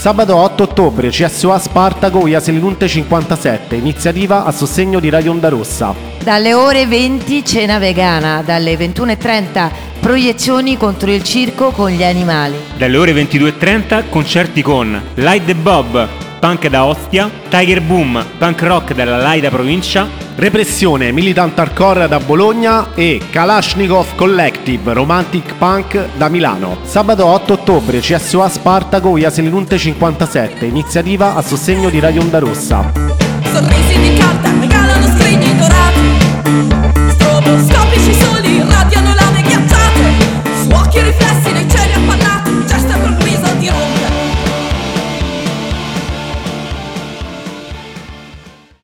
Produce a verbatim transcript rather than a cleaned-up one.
Sabato otto ottobre C S O A Spartaco Iaselinunte cinquantasette, iniziativa a sostegno di Radio Onda Rossa. Dalle ore venti cena vegana, dalle ventuno e trenta proiezioni contro il circo con gli animali. Dalle ore ventidue e trenta concerti con Light the Bob, punk da Ostia, Tiger Boom, punk rock dalla Laida provincia, Repressione Militant Hardcore da Bologna e Kalashnikov Collective Romantic Punk da Milano. Sabato otto ottobre C S O A Spartaco Iaselinunte cinquantasette, iniziativa a sostegno di Radio Onda Rossa. Sorrisi